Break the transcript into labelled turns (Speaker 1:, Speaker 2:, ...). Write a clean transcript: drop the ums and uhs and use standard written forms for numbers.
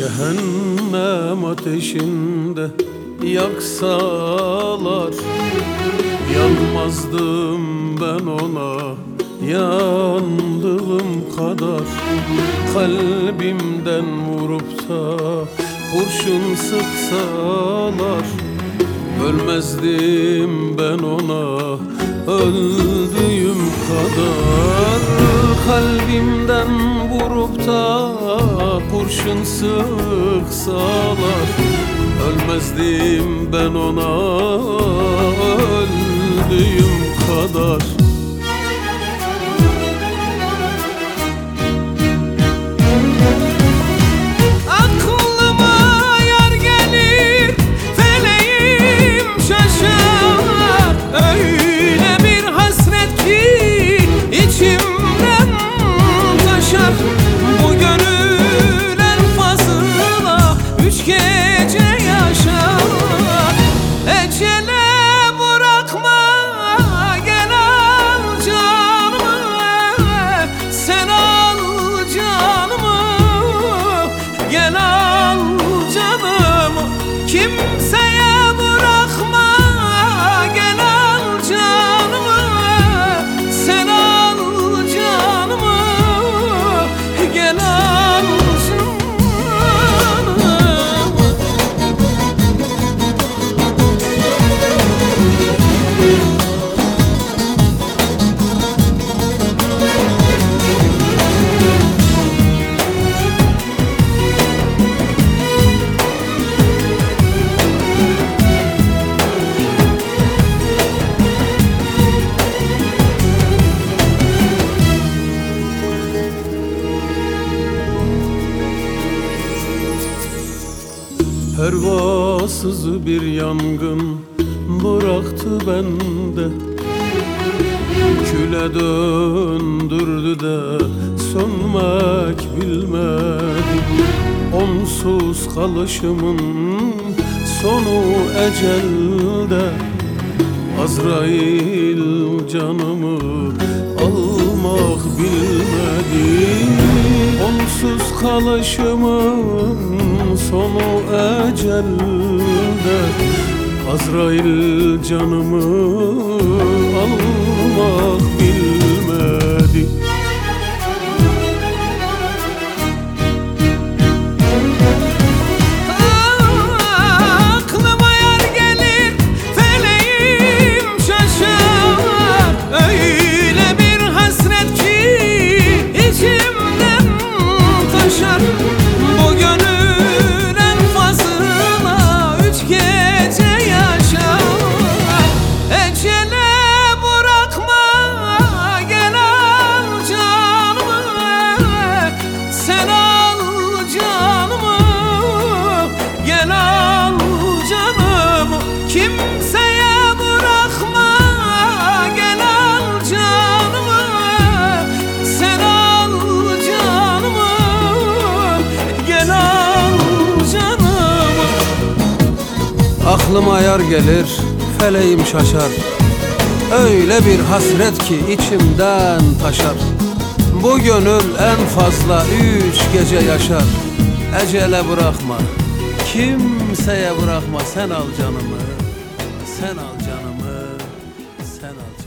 Speaker 1: Cehennem ateşinde yaksalar yanmazdım ben ona yandığım kadar. Kalbimden vurup da kurşun sıksalar ölmezdim ben ona öldüğüm kadar. Kalbimden vurup da kurşun sıksalar ölmezdim ben ona öldüğüm kadar.
Speaker 2: Kimseye bırakma, gel al canımı. Sen al canımı, gel al canımı.
Speaker 1: Pervasız bir yangın bıraktı bende, küle döndürdü de sönmek bilmedi. Onsuz kalışımın sonu ecelde, Azrail canımı almak bilmedi. Onsuz kalışımın sonu ecelde, Azrail canımı almak bilmedi.
Speaker 2: Aklıma yar gelir, feleğim şaşar. Öyle bir hasret ki içimden taşar. Bu gönül en fazla 3 gece yaşar. Ecele bırakma, gel al canımı. Sen al canımı, gel al canımı. Kimseye bırakma, gel al canımı. Sen al canımı, gel al canımı.
Speaker 1: Aklıma yar gelir, feleğim şaşar. Öyle bir hasret ki içimden taşar. Bu gönül en fazla 3 gece yaşar. Ecele bırakma, kimseye bırakma. Sen al canımı, sen al canımı, sen al canımı.